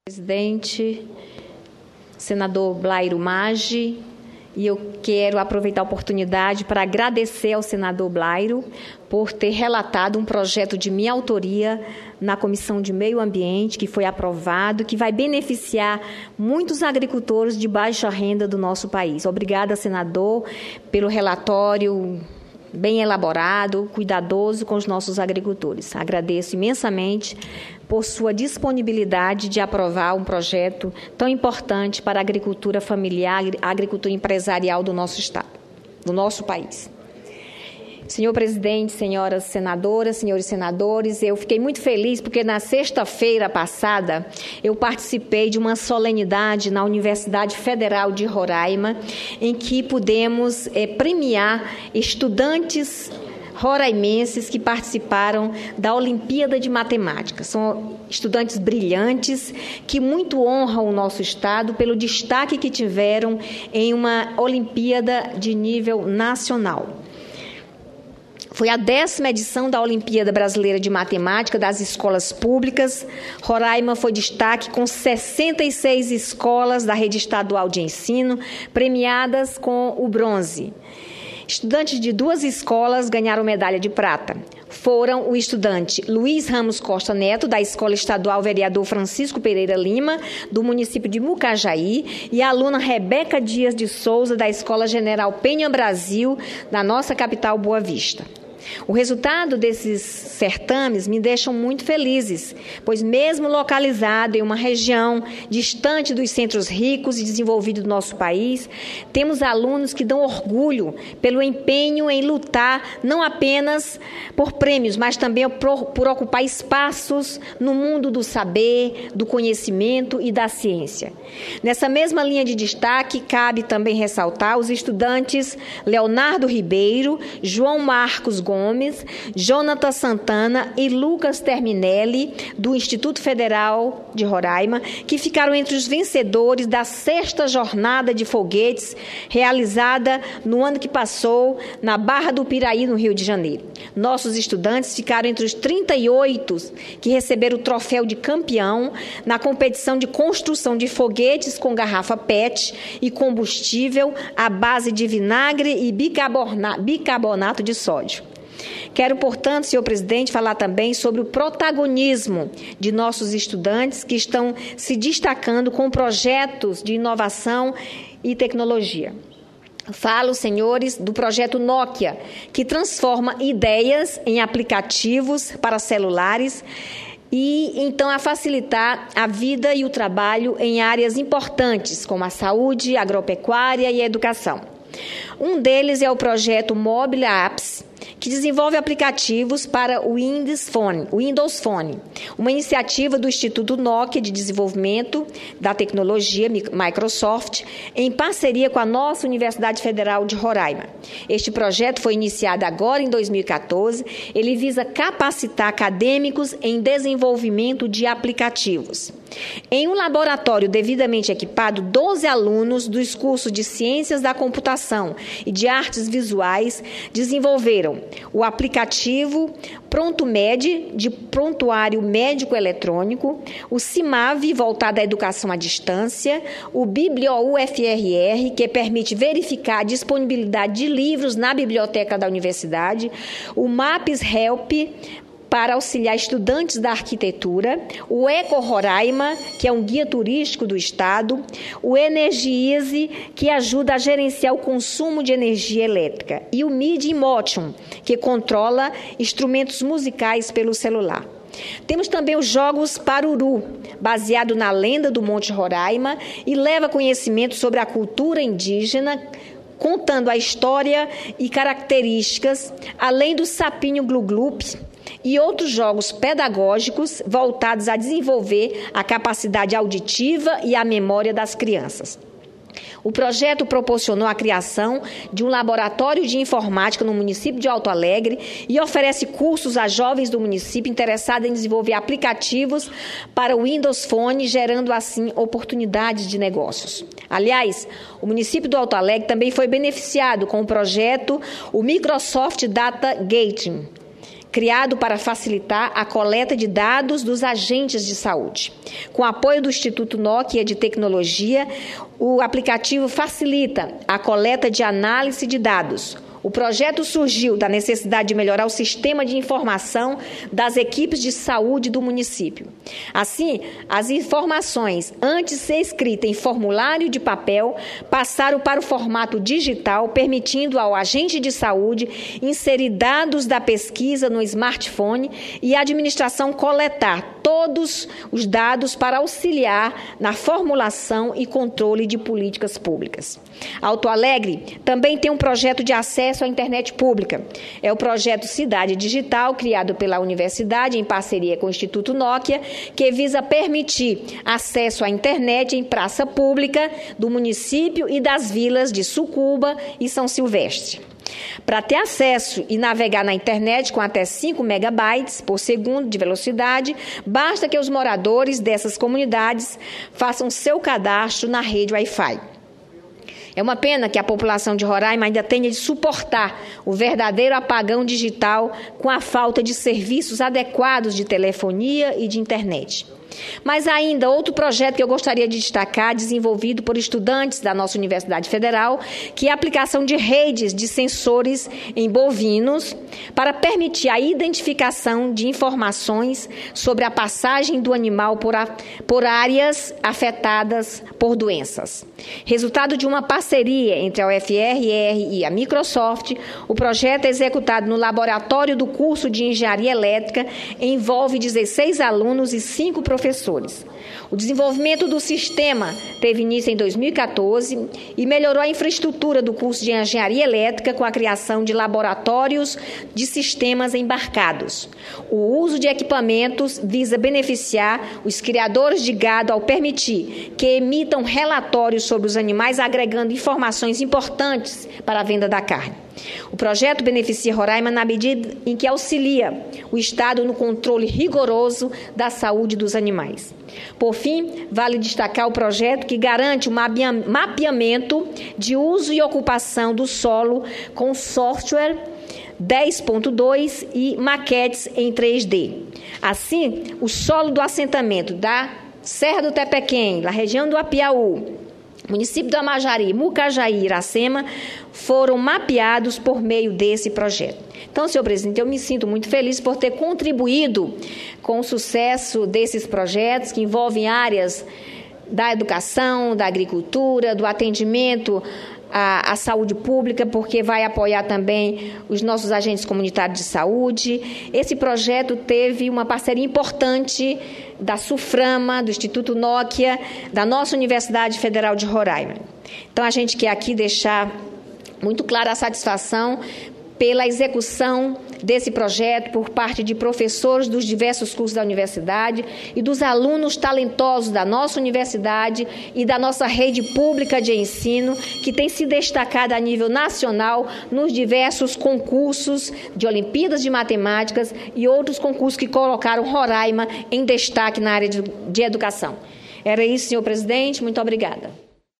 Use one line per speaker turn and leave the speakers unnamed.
Presidente, senador Blairo Maggi, e eu quero aproveitar a oportunidade para agradecer ao senador Blairo por ter relatado um projeto de minha autoria na Comissão de Meio Ambiente, que foi aprovado, que vai beneficiar muitos agricultores de baixa renda do nosso país. Obrigada, senador, pelo relatório bem elaborado, cuidadoso com os nossos agricultores. Agradeço imensamente por sua disponibilidade de aprovar um projeto tão importante para a agricultura familiar, a agricultura empresarial do nosso Estado, do nosso país. Senhor presidente, senhoras senadoras, senhores senadores, eu fiquei muito feliz porque na sexta-feira passada eu participei de uma solenidade na Universidade Federal de Roraima, em que pudemos premiar estudantes roraimenses que participaram da Olimpíada de Matemática. São estudantes brilhantes que muito honram o nosso Estado pelo destaque que tiveram em uma Olimpíada de nível nacional. Foi a 10ª edição da Olimpíada Brasileira de Matemática das escolas públicas. Roraima foi destaque com 66 escolas da rede estadual de ensino premiadas com o bronze. Estudantes de 2 escolas ganharam medalha de prata. Foram o estudante Luiz Ramos Costa Neto, da Escola Estadual Vereador Francisco Pereira Lima, do município de Mucajaí, e a aluna Rebeca Dias de Souza, da Escola General Penha Brasil, da nossa capital Boa Vista. O resultado desses certames me deixam muito felizes, pois mesmo localizado em uma região distante dos centros ricos e desenvolvidos do nosso país, temos alunos que dão orgulho pelo empenho em lutar não apenas por prêmios, mas também por ocupar espaços no mundo do saber, do conhecimento e da ciência. Nessa mesma linha de destaque, cabe também ressaltar os estudantes Leonardo Ribeiro, João Marcos Gomes, Jonathan Santana e Lucas Terminelli, do Instituto Federal de Roraima, que ficaram entre os vencedores da 6ª Jornada de Foguetes, realizada no ano que passou na Barra do Piraí, no Rio de Janeiro. Nossos estudantes ficaram entre os 38 que receberam o troféu de campeão na competição de construção de foguetes com garrafa PET e combustível à base de vinagre e bicarbonato de sódio. Quero, portanto, senhor presidente, falar também sobre o protagonismo de nossos estudantes que estão se destacando com projetos de inovação e tecnologia. Falo, senhores, do projeto Nokia, que transforma ideias em aplicativos para celulares e, então, a facilitar a vida e o trabalho em áreas importantes, como a saúde, a agropecuária e a educação. Um deles é o projeto Mobile Apps, que desenvolve aplicativos para o Windows Phone, uma iniciativa do Instituto Nokia de Desenvolvimento da Tecnologia, Microsoft, em parceria com a nossa Universidade Federal de Roraima. Este projeto foi iniciado agora em 2014. Ele visa capacitar acadêmicos em desenvolvimento de aplicativos. Em um laboratório devidamente equipado, 12 alunos dos cursos de Ciências da Computação e de Artes Visuais desenvolveram o aplicativo ProntoMed, de prontuário médico eletrônico, o CIMAV, voltado à educação à distância, o BiblioUFRR, que permite verificar a disponibilidade de livros na biblioteca da universidade, o Maps Help, para auxiliar estudantes da arquitetura, o Eco Roraima, que é um guia turístico do Estado, o Energize, que ajuda a gerenciar o consumo de energia elétrica, e o MIDI Motion, que controla instrumentos musicais pelo celular. Temos também os Jogos Paruru, baseado na lenda do Monte Roraima, e leva conhecimento sobre a cultura indígena, contando a história e características, além do sapinho glu-glup, e outros jogos pedagógicos voltados a desenvolver a capacidade auditiva e a memória das crianças. O projeto proporcionou a criação de um laboratório de informática no município de Alto Alegre e oferece cursos a jovens do município interessados em desenvolver aplicativos para o Windows Phone, gerando assim oportunidades de negócios. Aliás, o município do Alto Alegre também foi beneficiado com o projeto o Microsoft Data Gateway, criado para facilitar a coleta de dados dos agentes de saúde. Com apoio do Instituto Nokia de Tecnologia, o aplicativo facilita a coleta de análise de dados. O projeto surgiu da necessidade de melhorar o sistema de informação das equipes de saúde do município. Assim, as informações, antes escritas em formulário de papel, passaram para o formato digital, permitindo ao agente de saúde inserir dados da pesquisa no smartphone e a administração coletar todos os dados para auxiliar na formulação e controle de políticas públicas. Alto Alegre também tem um projeto de acesso à internet pública. É o projeto Cidade Digital, criado pela universidade em parceria com o Instituto Nokia, que visa permitir acesso à internet em praça pública do município e das vilas de Sucuba e São Silvestre. Para ter acesso e navegar na internet com até 5 megabytes por segundo de velocidade, basta que os moradores dessas comunidades façam seu cadastro na rede Wi-Fi. É uma pena que a população de Roraima ainda tenha de suportar o verdadeiro apagão digital com a falta de serviços adequados de telefonia e de internet. Mas ainda outro projeto que eu gostaria de destacar, desenvolvido por estudantes da nossa Universidade Federal, que é a aplicação de redes de sensores em bovinos para permitir a identificação de informações sobre a passagem do animal por áreas afetadas por doenças. Resultado de uma parceria entre a UFRR e a Microsoft, o projeto executado no laboratório do curso de Engenharia Elétrica envolve 16 alunos e 5 professores. O desenvolvimento do sistema teve início em 2014 e melhorou a infraestrutura do curso de Engenharia Elétrica com a criação de laboratórios de sistemas embarcados. O uso de equipamentos visa beneficiar os criadores de gado ao permitir que emitam relatórios sobre os animais, agregando informações importantes para a venda da carne. O projeto beneficia Roraima na medida em que auxilia o Estado no controle rigoroso da saúde dos animais. Por fim, vale destacar o projeto que garante o mapeamento de uso e ocupação do solo com software 10.2 e maquetes em 3D. Assim, o solo do assentamento da Serra do Tepequém, na região do Apiaú, município do Amajari, Mucajaí e Iracema, foram mapeados por meio desse projeto. Então, senhor presidente, eu me sinto muito feliz por ter contribuído com o sucesso desses projetos que envolvem áreas da educação, da agricultura, do atendimento à saúde pública, porque vai apoiar também os nossos agentes comunitários de saúde. Esse projeto teve uma parceria importante da SUFRAMA, do Instituto Nokia, da nossa Universidade Federal de Roraima. Então, a gente quer aqui deixar muito clara a satisfação pela execução desse projeto por parte de professores dos diversos cursos da universidade e dos alunos talentosos da nossa universidade e da nossa rede pública de ensino, que tem se destacado a nível nacional nos diversos concursos de Olimpíadas de Matemáticas e outros concursos que colocaram Roraima em destaque na área de educação. Era isso, senhor presidente. Muito obrigada.